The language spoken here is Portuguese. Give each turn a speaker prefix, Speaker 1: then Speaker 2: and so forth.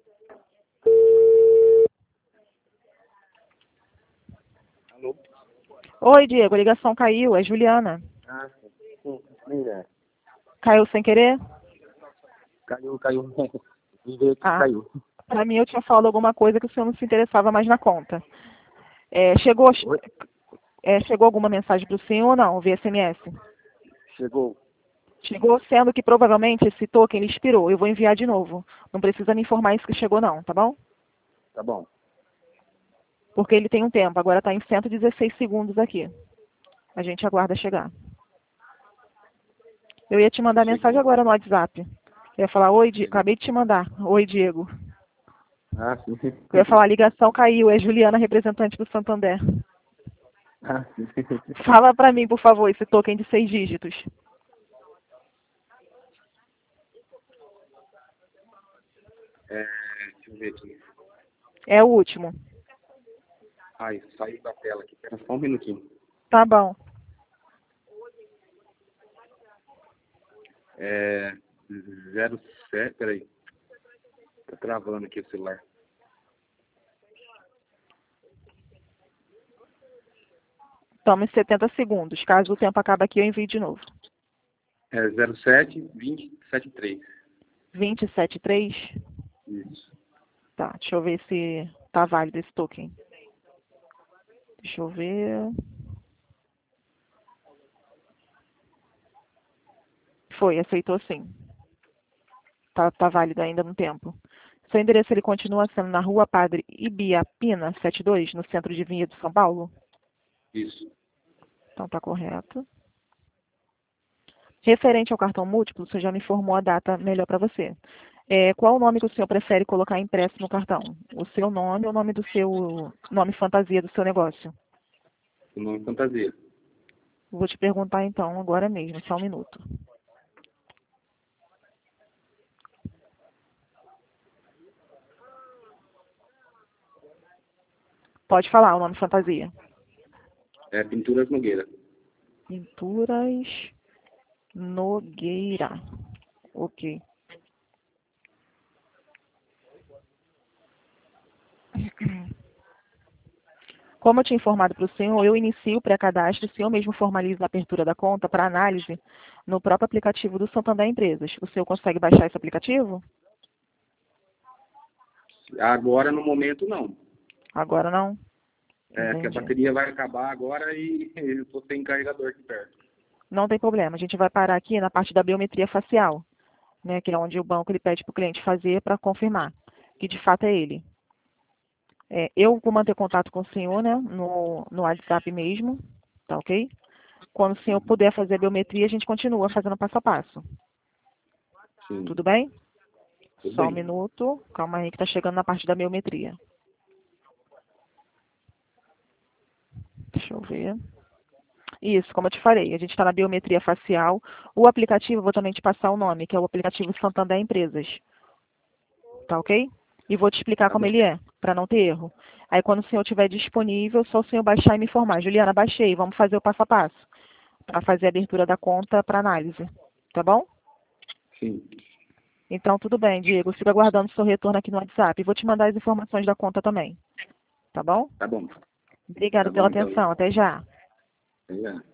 Speaker 1: Alô?
Speaker 2: Oi, Diego, a ligação caiu, é Juliana.
Speaker 1: Ah, sim. Sim, é.
Speaker 2: Caiu sem querer?
Speaker 1: Caiu. Vi ver que
Speaker 2: Ah,
Speaker 1: caiu.
Speaker 2: pra mim eu tinha falado alguma coisa que o senhor não se interessava mais na conta.
Speaker 1: Oi?
Speaker 2: Chegou alguma mensagem para o senhor ou não, via SMS?
Speaker 1: Chegou.
Speaker 2: Chegou, sendo que provavelmente esse token ele expirou. Eu vou enviar de novo. Não precisa me informar isso que chegou não, tá bom?
Speaker 1: Tá bom.
Speaker 2: Porque ele tem um tempo, agora está em 116 segundos aqui. A gente aguarda chegar. Eu ia te mandar mensagem
Speaker 1: Chegou.
Speaker 2: agora no WhatsApp. Eu ia falar, oi, acabei de te mandar. Oi, Diego.
Speaker 1: Ah, sim.
Speaker 2: Eu ia falar, a ligação caiu, é Juliana, representante do Santander.
Speaker 1: Ah, sim.
Speaker 2: Fala para mim, por favor, esse token de 6 dígitos.
Speaker 1: Deixa eu ver aqui.
Speaker 2: É o último.
Speaker 1: Ai, saí da tela aqui. Espera só um minutinho.
Speaker 2: Tá bom.
Speaker 1: 07, peraí. Tá travando aqui o celular.
Speaker 2: Toma 70 segundos. Caso o tempo acabe aqui, eu envio de novo.
Speaker 1: 07 20 73.
Speaker 2: 273.
Speaker 1: Isso.
Speaker 2: Tá, deixa eu ver se tá válido esse token. Deixa eu ver. Foi, aceitou sim. Tá válido ainda no tempo. Seu endereço ele continua sendo na Rua Padre Ibiapina, 72, no centro de Vinhedo, São Paulo?
Speaker 1: Isso.
Speaker 2: Então tá correto. Referente ao cartão múltiplo, você já me informou a data melhor para você. Qual o nome que o senhor prefere colocar impresso no cartão? O seu nome ou o nome do seu nome fantasia do seu negócio?
Speaker 1: O nome fantasia.
Speaker 2: Vou te perguntar então agora mesmo, só um minuto. Pode falar o nome fantasia.
Speaker 1: Pinturas Nogueira.
Speaker 2: Pinturas Nogueira. Ok. Como eu tinha informado para o senhor, eu inicio o pré-cadastro, o senhor mesmo formaliza a abertura da conta para análise no próprio aplicativo do Santander Empresas. O senhor consegue baixar esse aplicativo?
Speaker 1: Agora, no momento, não.
Speaker 2: Agora não?
Speaker 1: Que a
Speaker 2: Entendi.
Speaker 1: bateria vai acabar agora e eu tô sem carregador aqui perto.
Speaker 2: Não tem problema. A gente vai parar aqui na parte da biometria facial, né, que é onde o banco ele pede para o cliente fazer para confirmar que de fato é ele. Eu vou manter contato com o senhor, né, no WhatsApp mesmo, tá ok? Quando o senhor puder fazer a biometria, a gente continua fazendo passo a passo.
Speaker 1: Sim.
Speaker 2: Tudo bem?
Speaker 1: Tudo
Speaker 2: Só um
Speaker 1: bem.
Speaker 2: minuto. Calma aí que está chegando na parte da biometria. Deixa eu ver. Isso, como eu te falei, a gente está na biometria facial. O aplicativo, eu vou também te passar o nome, que é o aplicativo Santander Empresas. Tá ok? E vou te explicar
Speaker 1: Tá
Speaker 2: como
Speaker 1: bom.
Speaker 2: ele é, para não ter erro. Aí quando o senhor estiver disponível, só o senhor baixar e me informar. Juliana, baixei, vamos fazer o passo a passo. Para fazer a abertura da conta para análise. Tá bom?
Speaker 1: Sim.
Speaker 2: Então, tudo bem, Diego. Fico aguardando o seu retorno aqui no WhatsApp. Vou te mandar as informações da conta também. Tá bom?
Speaker 1: Tá bom.
Speaker 2: Obrigada
Speaker 1: Tá
Speaker 2: pela
Speaker 1: bom, então.
Speaker 2: atenção. Até já.
Speaker 1: Até já.